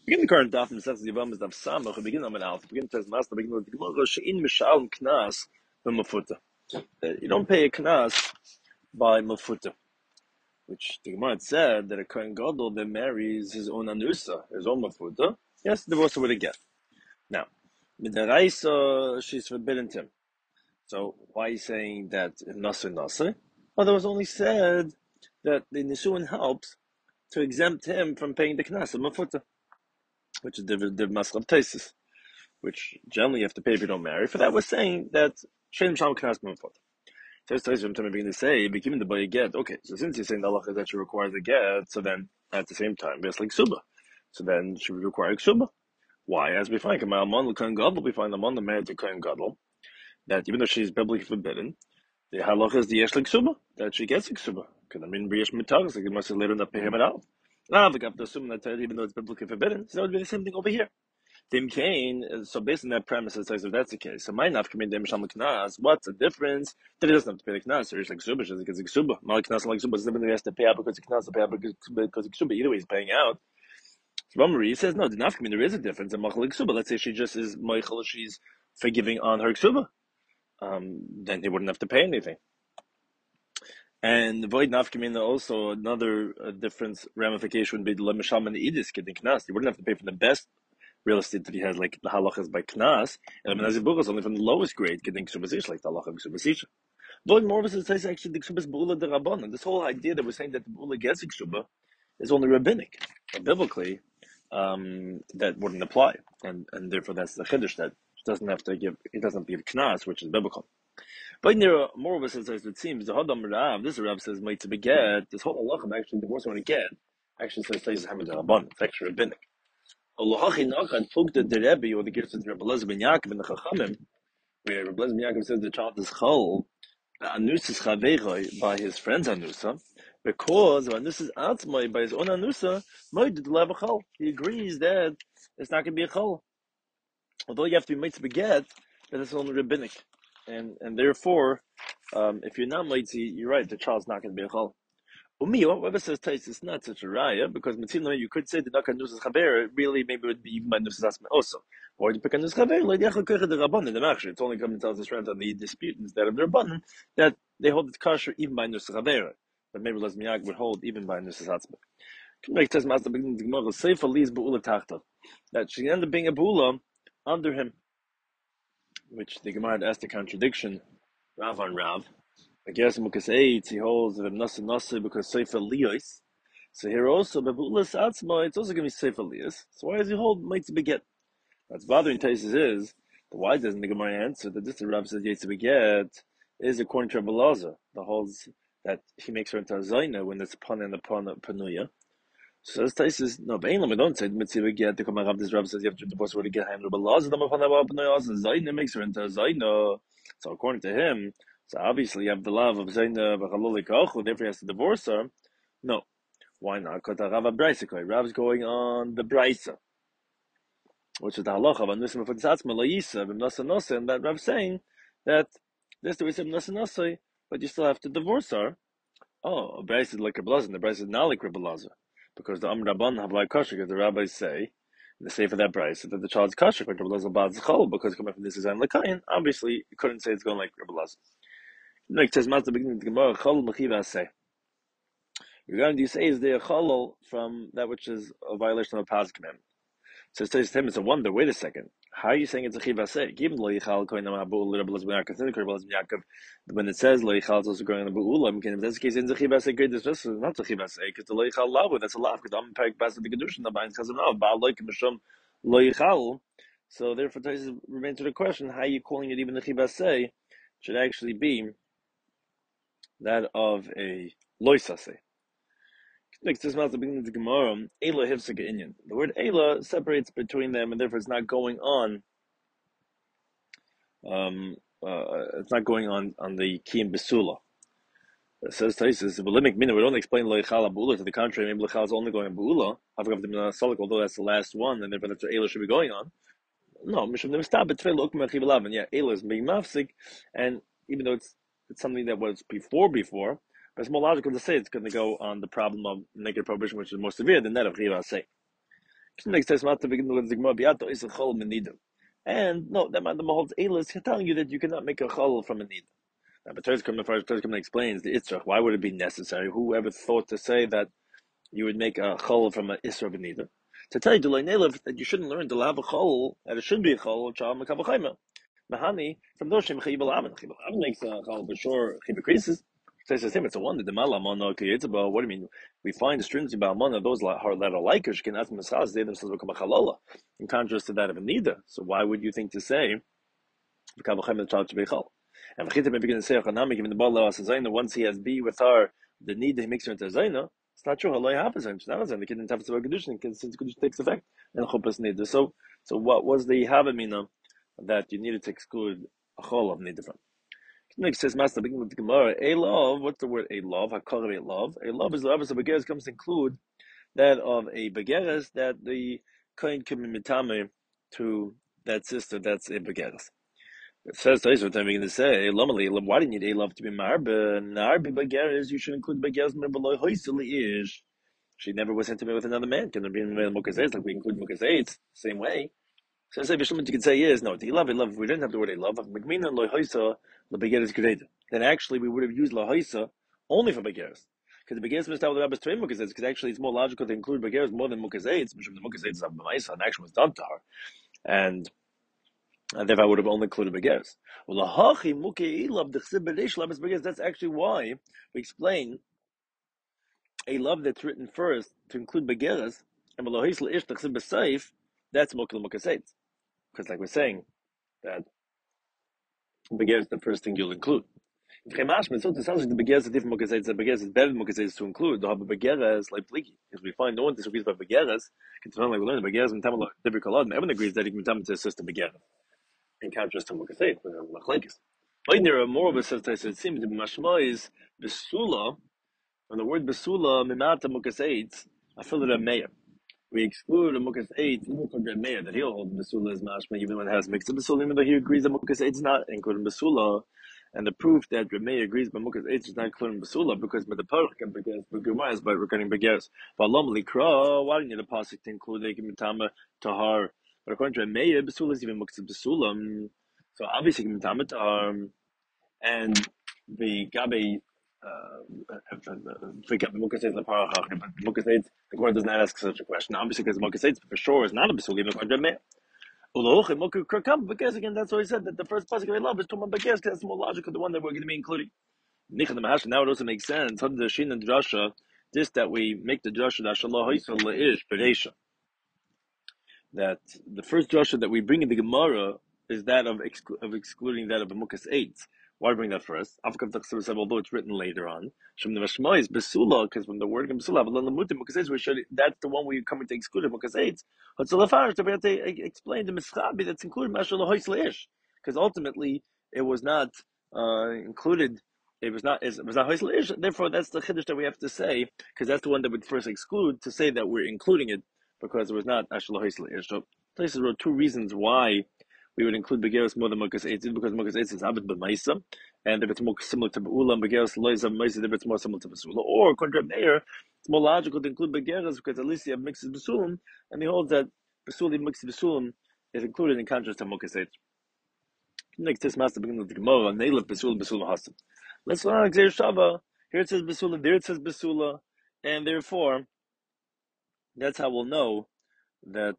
Begin the current daf and says the Yavam is daf samach. Begin on an alpha. Begin to master. Begin with the Gemara. Shein mishal knas b'mafuta. You don't pay a knas by mafuta, which the Gemara said that a kohen gadol that marries his own anusa, his own mafuta, yes, divorce with a get. Now, midaraisa, she's forbidden to him. So why are you saying that nasa nasa? Well, there was only said that the nisuin helps to exempt him from paying the knas of mafuta, which is the maskal tesis, which generally you have to pay if you don't marry. For that, we're saying that Shem Sham Knas B'Mafot. So I'm beginning to say, but given the boy a get, okay, so since you're saying the halacha that she requires a get, so then at the same time, it's like Suba. So then she would require Suba. Why? As we find, we find the Amon married to Kohen Gadol, that even though she's biblically forbidden, the halacha is the Yesh like Suba, that she gets like Suba. Because I mean, Briyesh Mitagas, like it must have later not pay him at all. Now, we have to assume that even though it's biblically forbidden, so that would be the same thing over here. Dim Kane, so based on that premise, it says if that's the case, so my nafkamin dem sham knas. What's the difference? That he doesn't have to pay the knas. Or he's like suba, because it's suba. Mal knas like suba. It's different. He has to pay out because it's knas. To pay out because it's suba. Either way, he's paying out. So Ramari says no. The nafkamin there is a difference in machal suba. Let's say she just is meichel. She's forgiving on her suba. Then he wouldn't have to pay anything. And void nafkamin also another difference ramification would be the lemesham and the idis getting knas. You wouldn't have to pay for the best real estate that he has, like the halachas by knas, and the Menazir is only from the lowest grade, getting ksubasish, like the halacha ksubasisha. But more of it says actually the ksubas b'ula de rabbanan. This whole idea that we're saying that the b'ula gets ksuba is only rabbinic. But biblically, that wouldn't apply, and therefore that's the chiddush that he doesn't have to give knas, which is biblical. But there are more of us says it seems the hadam rav. This rav says might to beget. This whole halacha actually divorce when get actually says hamid rabbanan. It's actually rabbinic. Allah Nachad Fugda the Rebbe or the gifts of Rebbe Elazar ben Yaakov in the Chachamim, where Rebbe Elazar ben Yaakov says the child is Chol, Anus is Chaveiroi by his friend's Anusa, because Anus is Atzmai by his own Anusa, Moed the Lev Chol. He agrees that it's not going to be a Chol. Although you have to be made to beget, that it's only rabbinic. And therefore, if you're not Mitzi, you're right, the child's not going to be a Chol. Whoever says Tais is not such a raya, because Matzino, you could say the Naka Nusas Chaver, really maybe it would be even by Nusas Asma also. Or to pick a Nusas Chaver, like Yachal Kocha the Rabban in the Machshir. It's only coming to tells us right on the disputants that of the Rabban that they hold it kosher even by Nusas Chaver. But maybe Lazmiyak would hold even by Nusas Asma. Like says Master beginning to Gemara, Seifa Liz Bu'ula Tachta. That she ended up being a Bu'ula under him, which the Gemara asked a contradiction, Rav on Rav. I guess Mukas 8, he holds that Nasa Nasa because Sefer Lios. So here also, Bebulas Atzma, it's also going to be Sefer Lios. So why does he hold Mitzvah Beget? That's bothering Taisus is, why doesn't the Gemara answer that this Rav says Yitzvah Beget is according to Rabbi Elazar, that holds that he makes her into a Zaina when it's upon and upon Panuya. So as Taisus, no, but we don't say Mitzvah Beget, the Gemara Rav, this Rav says you have to divorce her to get him. Rabbi Elazar, the upon Panuya, Zaina makes her into a Zaina. So according to him, so obviously you have the love of Zaina B'Chaloli Ka'ochu, therefore he has to divorce her. No. Why not? Because Rav Braisakai. Rav's going on the Braisa, which is the halacha of Anusim of Tzatzma La'isa, B'Nasa Nasa, and that Rav's saying that this the way said B'Nasa Nasa, but you still have to divorce her. Oh, a Braisa is like Rebbe Elazar, and the Braisa is not like Rebbe Elazar, because the Rabban have like kosher, because the rabbis say, and they say for that Braisa, that the child's kosher, but Rebbe Elazar Ba'ad Zechol, because coming from this is Zayin L'Kayin, obviously you couldn't say it's going like Rebbe Elazar. Like says Matzah beginning of the Gemara, Chol Mechiva say. Regarding you say is there a chalal from that which is a violation of a past commandment. So it says to him, it's a wonder. Wait a second. How are you saying it's a chiva say? Given lo yichal koin amabu l'Rebbe Yaakov, when it says lo yichal, it's also going on the bu'ulam. If that's the case, it's a chiva say. Great, this is not a chiva say because the lo yichal lavu. That's a lav. Because I'm parak bas the kedushin the binds chazam now. Baal loik mishum lo yichal. So therefore, Taisus remains to the question: how are you calling it even a chiva say? Should actually be that of a loisa say. Next, this mouth the beginning of the Gemara, Ela Hivsika Inyan. The word Ela separates between them, and therefore it's not going on. It's not going on the Kiyim Besula. It says Taisus, Belimic Mina. We don't explain Leichala Bula. To the contrary, maybe Leichal is only going on Bula. Although that's the last one, and therefore that's what Ela should be going on. No, Mishum never stop. But and yeah, Ela is being mafsik, and even though it's something that was before. But it's more logical to say it's going to go on the problem of negative prohibition, which is more severe than that of Chiva say. Next time, not to begin with the Gemara, Biato is a chol menida. And no, that man the holds Elis telling you that you cannot make a chol from a nida. Now, but Terzkum explains the Itzrach. Why would it be necessary? Whoever thought to say that you would make a chol from an Isra benida? To tell you, that you shouldn't learn to have a chol, that it should be a chol, Chal Makavachayma. Mahani, from Doshim Chibal Amin. Chibal Amin makes a chal, but sure, Chibal creases. Says the same, it's a wonder. The Malamana Kiyitzaba, what do you mean? We find the stringency about Mana, those that are like can ask Mischaz, they themselves become a chalola, in contrast to that of a Nida. So why would you think to say, Kavachem the child to be chal? And Vachita may begin to say, Chanami, even the Bala Zaina, once he has B with her, the Nida, he makes her into Zaina. It's not true. Halay happens. It's not Zaina. The kid didn't have to be Kedushin, since Kedushin takes effect. And Chupas Nida. So what was the Havamina that you needed to exclude a chol of Nida from? Next says Master begin with the Gemara. A love, what's the word a love? Hakar a love. A love is the love of begeres comes to include that of a begeres that the kohen can be mitame to that sister that's a begeres. It says what I'm going to say. Why do you need a love to be marbe? Narbe begeres, you should include begeres below hoisili ish. She never was intimate with another man. Can there be mukazes like we include mukazes? Same way. So I say, you can say is no. The love. We didn't have the word love. Then actually we would have used lahoisa only for begeres, because the begeres missed out with the rabbis train mukazets. Because actually it's more logical to include begeres more than mukazets, because the mukazets of b'maisa and action was done to her, and therefore I would have only included begeres. Well, that's actually why we explain a love that's written first to include begeres, and that's mukal mukazets. Because like we're saying, that begeres is the first thing you'll include. So it sounds like the begeres is different mukazets. The begeres is better than mukazets to include. The begeres is like pliki. Because we find no one disagrees about begeres. It's not like we learn the begeres and tamala different color. Everyone agrees that he can come to assist the begeres in contrast to mukazets. But there are more of a sense. It seems to be mashma is besula. And the word besula mimata mukazets. I feel it a mayor. We exclude a mukas eight, even from the mayor that he'll hold basula is mashma, even when it has mixed basula, even though he agrees that mukas eight is not including basula. And the proof that Ramey agrees but mukas eight is not including basula because with the parach can begin is by recording begeres. But lomli kra, why do you need a pasuk to include a mitama tahar? But according to Ramey, basula is even mukas basula. So obviously mitama tahar and the gabe. Forget the Mukas the Parach, but Mukas the Gemara does not ask such a question. Obviously, because Mukas for sure is not a Besul, even according to Meir. Because again, that's why he said that the first pasuk I love is Tumah Beges, because that's more logical, the one that we're going to be including. Now it also makes sense. Under the Shin and Drasha, this that we make the Drasha that the first Drasha that we bring in the Gemara is that of excluding that of a Mukas 8. Why bring that first? Although it's written later on. Shem the Mashma is Besula, because when the word Besula, that's the one where you come to exclude Mukas 8. But so to be able to explain the Mischabi that's included, because ultimately it was not included. It was not Hoisleish. Therefore, that's the Chiddush that we have to say, because that's the one that would first exclude, to say that we're including it, because it was not Ashla Hoisleish. So, places were two reasons why we would include Begeros more than Mukas Eitzid, because Mukas Eitzid is Abed B'maisa, and if it's more similar to Be'ula, and Begeros Loiz B'maisa, if it's more similar to Besula. Or, contra Meir, it's more logical to include Begeros, because at least you have mixed Besulim, and he holds that Besulim, mixed Besulim, is included in contrast to Mukas Eitzid. Next, this master begins with the Gemara, Neilef Besulim, Besulim Hasim. Let's learn Xer Shava. Here it says Besula, there it says Besula, and therefore, that's how we'll know that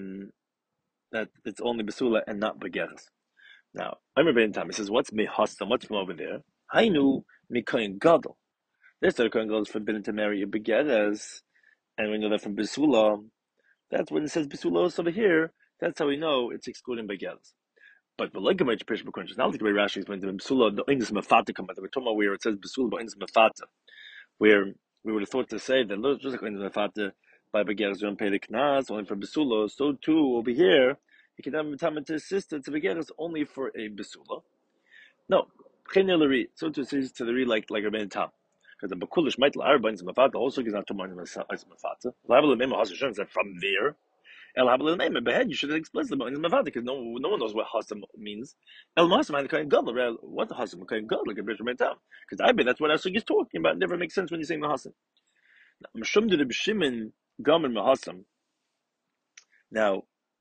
that it's only Besula and not Begeres. Now, I'm in time. He says, what's Mehastam? What's from over there? Hainu Mikoyin Gadol. There's the Kohen Gadol is forbidden to marry a Begeres, and we know that from Besula. That's when it says Besula over here. That's how we know it's excluding Begeres. But the like much Pish Bekunch, not like the way Rashi explains the Besula, the Indus Mafata come out. We're talking about where it says Besula, but Indus Mafata, where we would have thought to say that just like Indus Mafata, by Begeres, you don't pay the Knas, only for Besula. So too, over here, you can have time to assist to Begeres only for a Besula. No, so to say to the re like Rabbein Tam. Because the Bakulish might Arba Indus Mafata also gives not to mind Indus Mafata. Laval Memo Hashem said from there. El Habel name behead. You should explain the in Mavada because no one knows what Hasam means. El Masam and Kain Gadol. What the Hasam Kain Gadol like a Bishop Mentam? Because I bet that's what Asuk is talking about. It never makes sense when you're saying Mahasam. Mashum de Bishimin Gamer Mahasam. Now,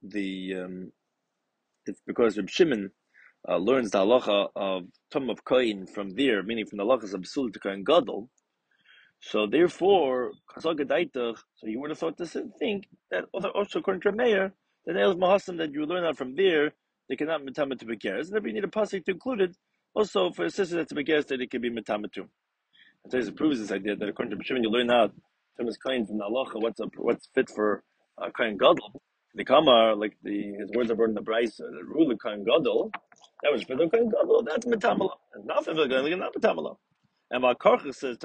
it's because Reb Shimon learns the halacha of Tum of Kohen from there, meaning from the halachas of Besul to Kohen Gadol. So therefore, so you would have thought to think that also according to Meir, the nails mahasim that you learn out from there, they cannot metama to begeres. And if you need a pasuk to include it, also for a sister that's a begeres, that it can be metama too. And so it proves this idea that according to Shimon, you learn out Thomas Kohen from the halacha what's fit for Kohen Gadol. The Kamar, like his words are brought in the Bryce, the rule of Kohen Gadol, that was for the Kohen Gadol, that's metamala. And not for the Kohen, not metamala. And Malkarcha says,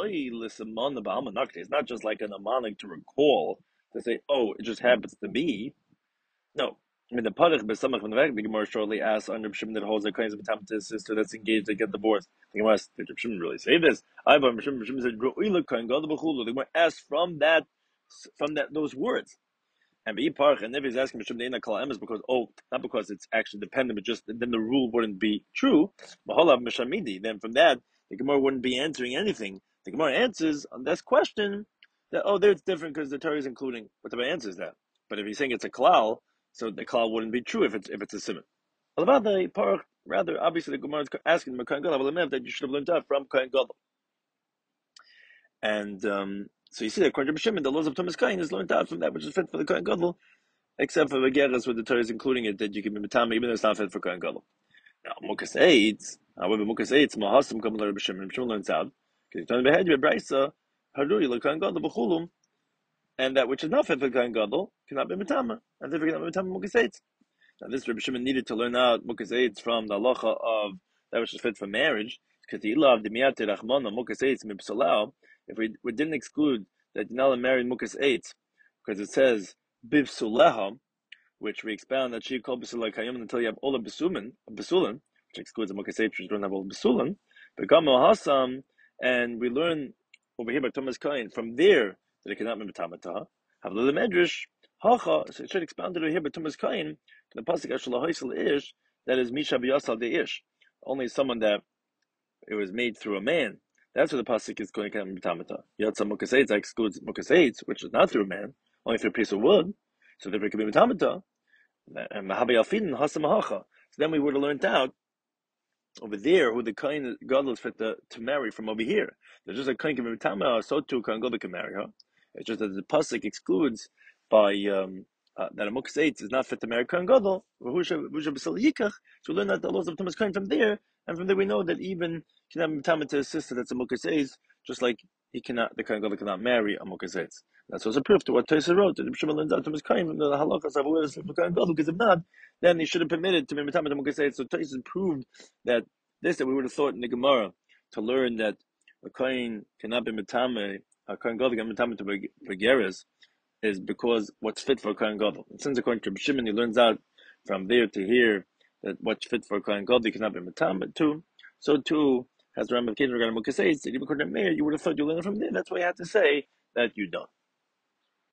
it's not just like an amonic to recall, to say, oh, it just happens to be. No. I mean, the Padach Besamach from the back, the Gemara shortly asks under Shimon that holds the kinds of time to his sister that's engaged to get divorced. The Gemara asks, did Shimon really say this? I but Shimon said, the Gemara asks from those words. And Parach, and if he's asking Mishum Kal Emes because not because it's actually dependent, but just then the rule wouldn't be true. Then from that the Gemara wouldn't be answering anything. The Gemara answers on this question that there it's different because the Torah is including. But the Gemara answers that. But if he's saying it's a klal, so the klal wouldn't be true if it's a simon. Parach, rather obviously the Gemara is asking the Kohen Gadol that you should have learned that from Kohen Gadol. And so you see that according to Shimon, the laws of Thomas Kohen is learned out from that which is fit for the Kohen Gadol, except for Begeres, where the Torah is including it, that you can be Matama, even though it's not fit for Kohen Gadol. Now, Mukas Eitz, however, Mukas Eitz, Mahasim, come to Rabbi Shimon learns out, because you turn the head, you Braisa, Haruri, the Kohen Gadol, Bechulum, and that which is not fit for Kohen Gadol cannot be Matama, and therefore cannot be Matama Mukas Eitz. Now, this Rabbi Shimon needed to learn out Mukas Eitz from the halacha of that which is fit for marriage, because the Ilav, the Miyate, Rachmana, Mukas Eitz, Mipsalau, if we didn't exclude that you're not allowed to marry Mukas Eitz, because it says, Biv Suleha, which we expound that she called Besulai Kayim until you have all of Besulim, which excludes the Mukas Eitz, which don't have all Besulim, but Gamal Hasam, and we learn over here by Thomas Kohen, from there that it cannot be Metamata, have the Medrash, Hacha, so it should expound it over here by Thomas Kohen, the Pasuk Ashla Haisel Ish, that is Misha Biyasal de Ish, only someone that it was made through a man. That's what the pasuk is going to come Tamata. Yatsa Mukas Eitz excludes Mukas Eitz, which is not through a man, only through a piece of wood. So therefore it can be Tamata. And Mahabi Alfin Hasamahacha. So then we would have learned out over there who the Kohen Gadol is fit to marry from over here. There's just a Kohen can be Tamata, so too Kohen Gadol can marry her. It's just that the pasuk excludes by that a Mukas Eitz is not fit to marry Kohen Gadol. So we learn that the laws of Thomas Kohen from there. And from there we know that even he cannot be Tamata to his sister that's a Mukas Eitz, just like the Kohen Gadol cannot marry a Mukas Eitz. That's also proof to what Tosha wrote. That Shimon learns out Thomas Kohen from the halachas of who is the Kohen Gadol, because if not, then he should have permitted to be Tamata to Mukas Eitz. So Tosha proved that we would have thought in the Gemara to learn that a Kohen cannot be Matame, a Kohen Gadol cannot be Matame to Begeres, is because what's fit for a Kohen Gadol. And since according to Shimon, he learns out from there to here that what's fit for a Kohen Gadol cannot be Matame too. So too has the ramification regarding Mukas Eitz. Even according to Meir, you would have thought you learned from there. That's why you had to say that you don't.